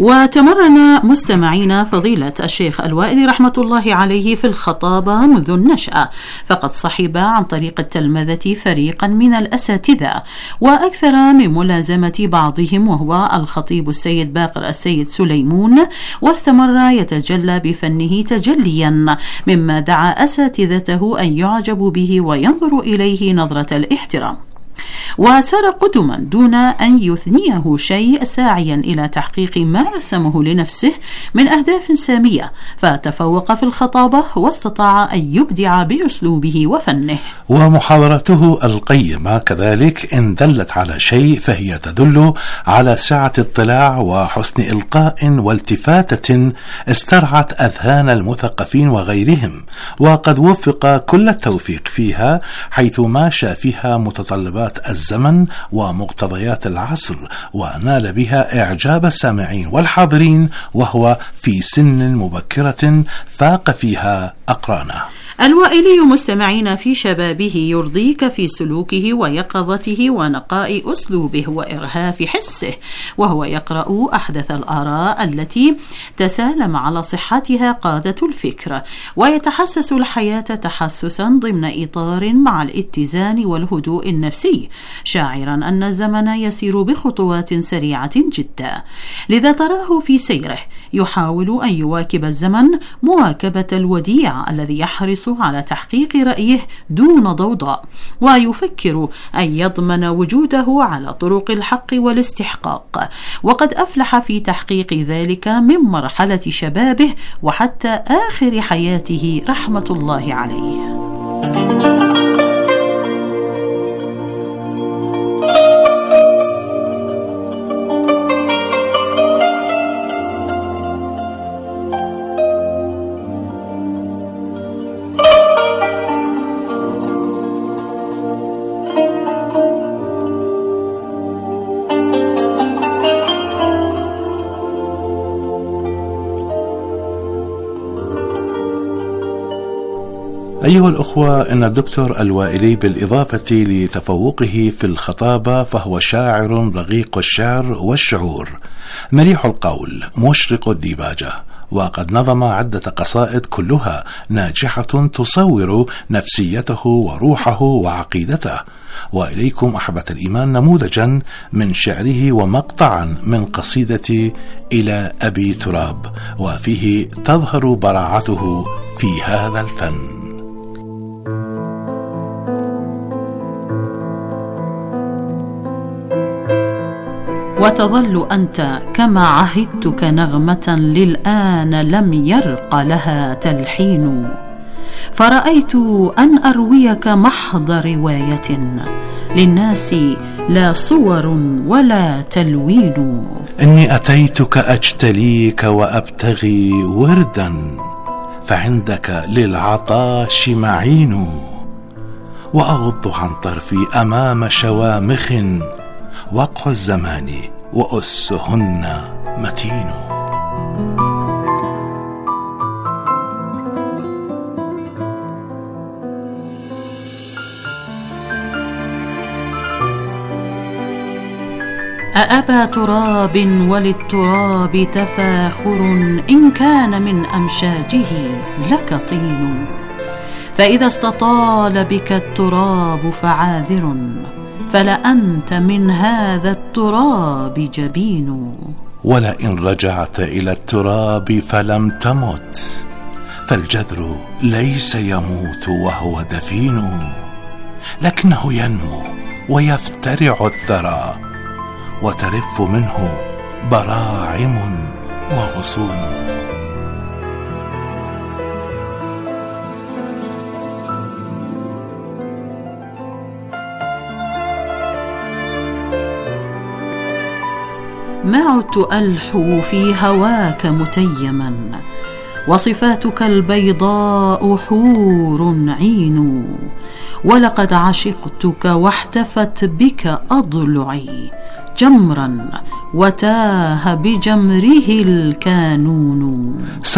وتمرن مستمعين فضيلة الشيخ الوائلي رحمة الله عليه في الخطابة منذ النشأة، فقد صحب عن طريق التلمذة فريقا من الأساتذة، وأكثر من ملازمة بعضهم وهو الخطيب السيد باقر السيد سليمون، واستمر يتجلى بفنه تجليا مما دعا أساتذته أن يعجبوا به وينظروا إليه نظرة الاحترام، وسار قدما دون أن يثنيه شيء، ساعيا إلى تحقيق ما رسمه لنفسه من أهداف سامية، فتفوق في الخطابة واستطاع أن يبدع بأسلوبه وفنه. ومحاضرته القيمة كذلك إن دلت على شيء فهي تدل على سعة اطلاع وحسن إلقاء والتفاتة استرعت أذهان المثقفين وغيرهم، وقد وفق كل التوفيق فيها، حيث ماشى فيها متطلبات الزمن ومقتضيات العصر، ونال بها إعجاب السامعين والحاضرين، وهو في سن مبكرة فاق فيها أقرانه. الوائلي مستمعين في شبابه يرضيك في سلوكه ويقظته ونقاء أسلوبه وإرهاف حسه، وهو يقرأ أحدث الآراء التي تسالم على صحتها قادة الفكر، ويتحسس الحياة تحسسا ضمن إطار مع الاتزان والهدوء النفسي، شاعرا أن الزمن يسير بخطوات سريعة جدا، لذا تراه في سيره يحاول أن يواكب الزمن مواكبة الوديع الذي يحرص على تحقيق رأيه دون ضوضاء، ويفكر أن يضمن وجوده على طرق الحق والاستحقاق، وقد أفلح في تحقيق ذلك من مرحلة شبابه وحتى آخر حياته رحمة الله عليه. أيها الأخوة، إن الدكتور الوائلي بالإضافة لتفوقه في الخطابة فهو شاعر رقيق الشعر والشعور، مليح القول، مشرق الديباجة، وقد نظم عدة قصائد كلها ناجحة تصور نفسيته وروحه وعقيدته. وإليكم أحبة الإيمان نموذجا من شعره ومقطعا من قصيدة إلى أبي تراب، وفيه تظهر براعته في هذا الفن. وتظل أنت كما عهدتك نغمة للآن لم يرق لها تلحين، فرأيت أن أرويك محض رواية للناس لا صور ولا تلوين. إني أتيتك أجتليك وأبتغي وردا، فعندك للعطاش معين، وأغض عن طرفي أمام شوامخ، وقع الزمان وأسهن متين. أأبا تراب وللتراب تفاخر، إن كان من أمشاجه لك طين، فإذا استطال بك التراب فعاذر، فلأنت من هذا التراب جبين. ولئن رجعت إلى التراب فلم تمت، فالجذر ليس يموت وهو دفين، لكنه ينمو ويفترع الثرى، وترف منه براعم وغصون. ما عدت ألحو في هواك متيما، وصفاتك البيضاء حور عين، ولقد عشقتك واحتفت بك أضلعي جمرا وتاه بجمره الكانون.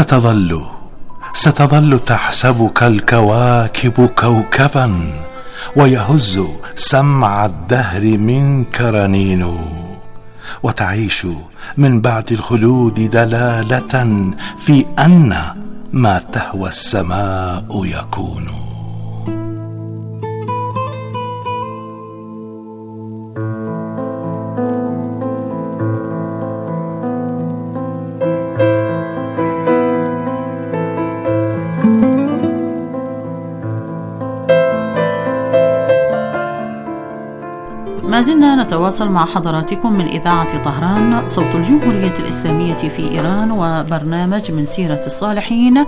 ستظل تحسبك الكواكب كوكبا، ويهز سمع الدهر منك رنين، وتعيش من بعد الخلود دلالة في أن ما تهوى السماء يكون. ما زلنا نتواصل مع حضراتكم من إذاعة طهران صوت الجمهورية الإسلامية في إيران، وبرنامج من سيرة الصالحين،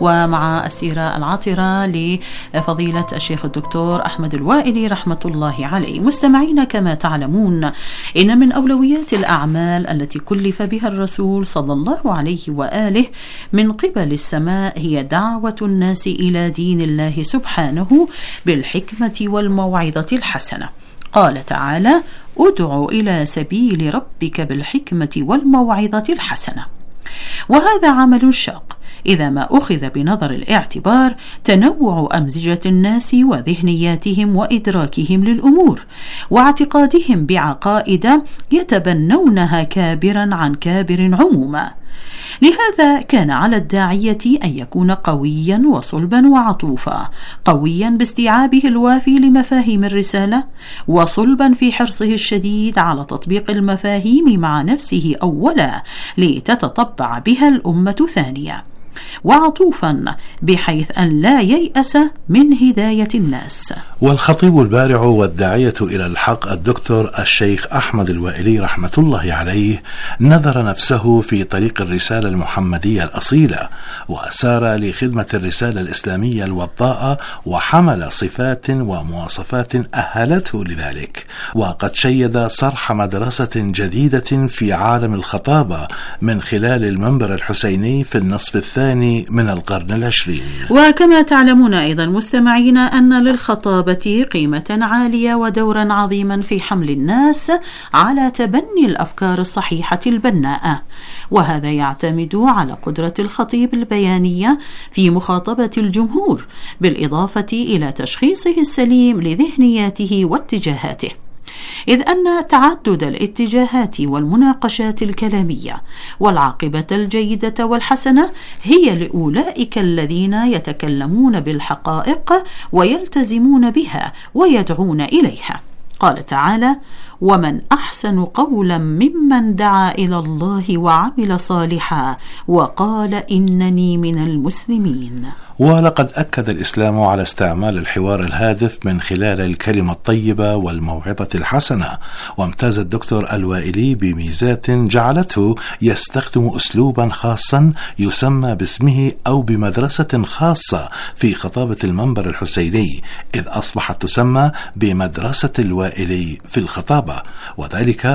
ومع السيرة العاطرة لفضيلة الشيخ الدكتور أحمد الوائلي رحمة الله عليه. مستمعين، كما تعلمون إن من أولويات الأعمال التي كلف بها الرسول صلى الله عليه وآله من قبل السماء هي دعوة الناس إلى دين الله سبحانه بالحكمة والموعظة الحسنة. قال تعالى: ادع إلى سبيل ربك بالحكمة والموعظة الحسنة. وهذا عمل شاق إذا ما أخذ بنظر الاعتبار تنوع أمزجة الناس وذهنياتهم وإدراكهم للأمور واعتقادهم بعقائد يتبنونها كابرا عن كابر عموما. لهذا كان على الداعية أن يكون قويا وصلبا وعطوفا، قويا باستيعابه الوافي لمفاهيم الرسالة، وصلبا في حرصه الشديد على تطبيق المفاهيم مع نفسه أولا لتتطبع بها الأمة ثانية، وعطوفا بحيث أن لا ييأس من هداية الناس. والخطيب البارع والداعية إلى الحق الدكتور الشيخ أحمد الوائلي رحمة الله عليه نذر نفسه في طريق الرسالة المحمدية الأصيلة، وسار لخدمة الرسالة الإسلامية الوضاءة، وحمل صفات ومواصفات أهلته لذلك، وقد شيد صرح مدرسة جديدة في عالم الخطابة من خلال المنبر الحسيني في النصف الثاني من القرن العشرين. وكما تعلمون أيضا مستمعين أن للخطابة قيمة عالية ودورا عظيما في حمل الناس على تبني الأفكار الصحيحة البناءة، وهذا يعتمد على قدرة الخطيب البيانية في مخاطبة الجمهور، بالإضافة إلى تشخيصه السليم لذهنياته واتجاهاته، إذ أن تعدد الاتجاهات والمناقشات الكلامية والعاقبة الجيدة والحسنة هي لأولئك الذين يتكلمون بالحقائق ويلتزمون بها ويدعون إليها. قال تعالى: ومن أحسن قولا ممن دعا إلى الله وعمل صالحا وقال إنني من المسلمين. ولقد أكد الإسلام على استعمال الحوار الهادف من خلال الكلمة الطيبة والموعظة الحسنة، وامتاز الدكتور الوائلي بميزات جعلته يستخدم أسلوبا خاصا يسمى باسمه أو بمدرسة خاصة في خطابة المنبر الحسيني، إذ أصبحت تسمى بمدرسة الوائلي في الخطابة، وذلك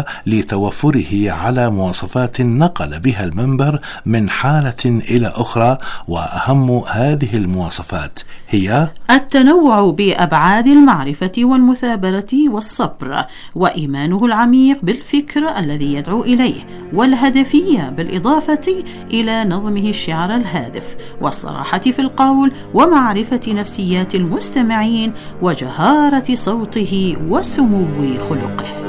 لتوفره على مواصفات نقل بها المنبر من حالة إلى أخرى. وأهم هذه المواصفات هي التنوع بأبعاد المعرفة والمثابرة والصبر، وإيمانه العميق بالفكر الذي يدعو إليه، والهدفية بالإضافة إلى نظمه الشعر الهادف، والصراحة في القول، ومعرفة نفسيات المستمعين، وجهارة صوته وسمو خلقه.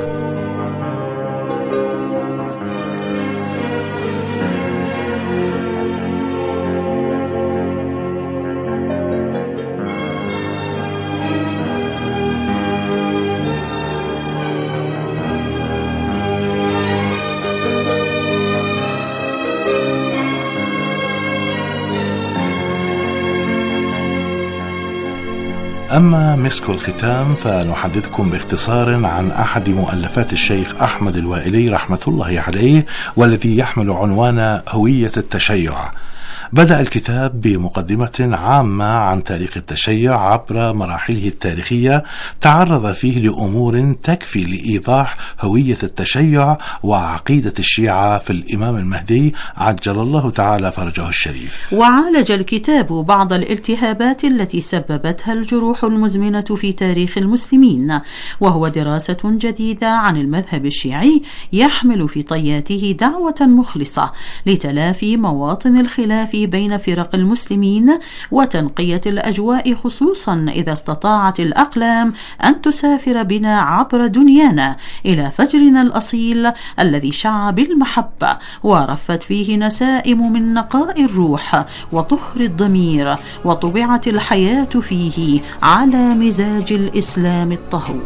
أما مسك الختام فنحدثكم باختصار عن أحد مؤلفات الشيخ أحمد الوائلي رحمة الله عليه، والذي يحمل عنوان هوية التشيع. بدأ الكتاب بمقدمة عامة عن تاريخ التشيع عبر مراحله التاريخية، تعرض فيه لأمور تكفي لإيضاح هوية التشيع وعقيدة الشيعة في الإمام المهدي عجل الله تعالى فرجه الشريف. وعالج الكتاب بعض الالتهابات التي سببتها الجروح المزمنة في تاريخ المسلمين، وهو دراسة جديدة عن المذهب الشيعي يحمل في طياته دعوة مخلصة لتلافي مواطن الخلاف بين فرق المسلمين وتنقية الأجواء، خصوصا إذا استطاعت الأقلام أن تسافر بنا عبر دنيانا إلى فجرنا الأصيل الذي شع بالمحبة ورفت فيه نسائم من نقاء الروح وطهر الضمير، وطبعت الحياة فيه على مزاج الإسلام الطهور.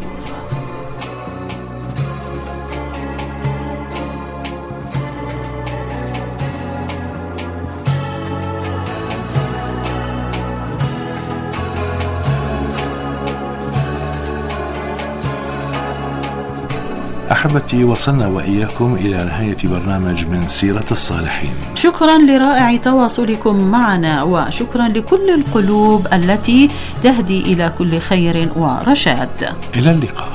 أحبتي، وصلنا وإياكم إلى نهاية برنامج من سيرة الصالحين. شكرا لرائع تواصلكم معنا، وشكرا لكل القلوب التي تهدي إلى كل خير ورشاد. إلى اللقاء.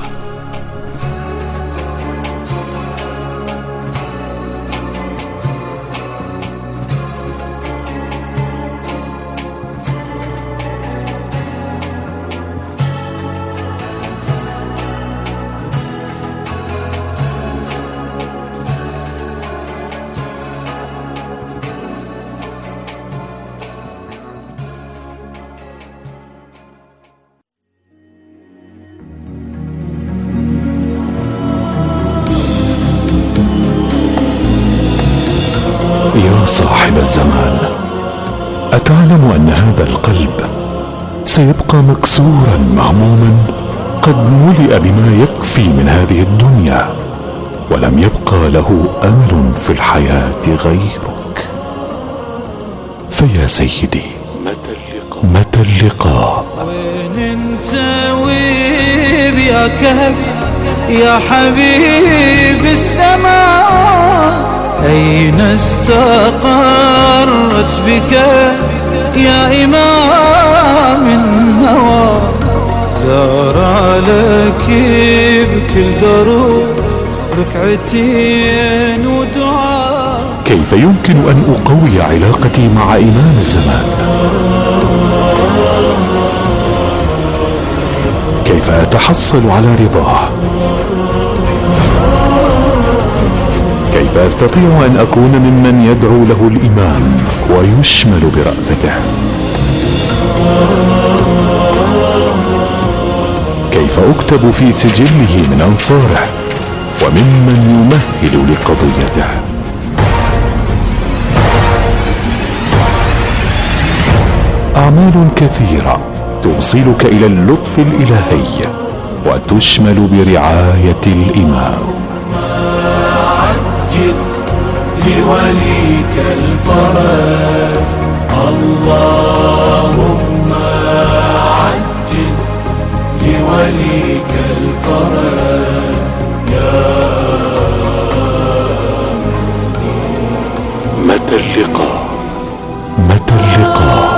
يا صاحب الزمان، أتعلم أن هذا القلب سيبقى مكسورا مهموما قد ملئ بما يكفي من هذه الدنيا، ولم يبقى له أمل في الحياة غيرك؟ فيا سيدي، متى اللقاء؟ وين انت ويب يا كهف يا حبيب السماء؟ أين استقرت بك يا إمام النوى؟ زار لك بكل دروب ركعتين ودعاء. كيف يمكن أن أقوي علاقتي مع إمام الزمان؟ كيف أتحصل على رضاه؟ كيف أستطيع أن أكون ممن يدعو له الإمام ويشمل برأفته؟ كيف أكتب في سجله من أنصاره وممن يمهل لقضيته؟ أعمال كثيرة توصلك إلى اللطف الإلهي وتشمل برعاية الإمام. لوليك الفرج اللهم عجل لوليك الفرج يا متى اللقاء؟ متى اللقاء؟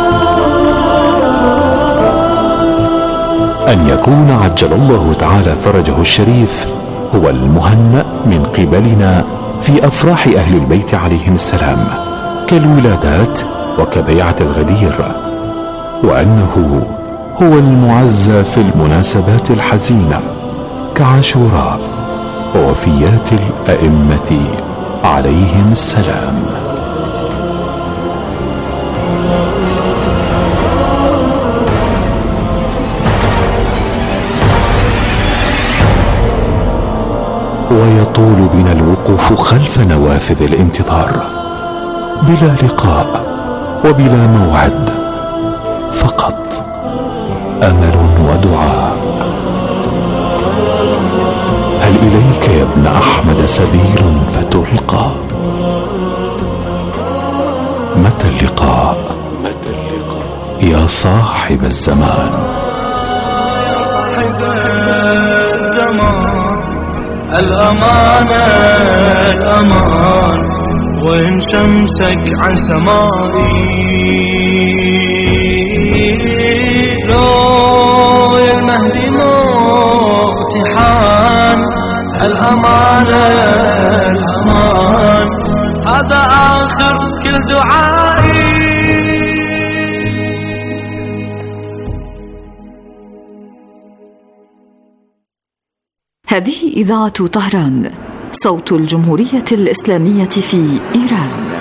أن يكون عجل الله تعالى فرجه الشريف هو المهنأ من قبلنا في أفراح أهل البيت عليهم السلام كالولادات وكبيعة الغدير، وأنه هو المعزى في المناسبات الحزينة كعاشوراء ووفيات الأئمة عليهم السلام. ويطول بنا الوقوف خلف نوافذ الانتظار بلا لقاء وبلا موعد، فقط أمل ودعاء. هل إليك يا ابن أحمد سبيل فتلقى؟ متى اللقاء؟ يا صاحب الزمان. الأمان الأمان وين شمسك عن سمائي لو يا المهدي موتي حان الأمان الأمان هذا آخر كل دعائي. هذه إذاعة طهران صوت الجمهورية الإسلامية في إيران.